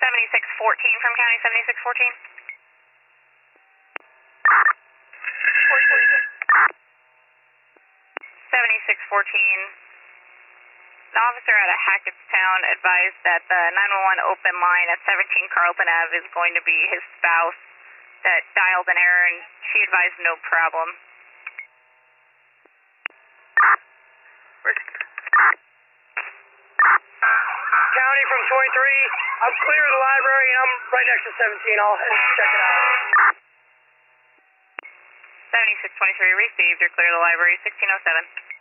7614 from County 7614. 7614. An officer out of Hackettstown advised that the 911 open line at 17 Carlton Ave is going to be his spouse that dialed an error, and she advised no problem. County from 23, I'm clear of the library and I'm right next to 17. I'll head and check it out. 7623 received. You're clear of the library, 1607.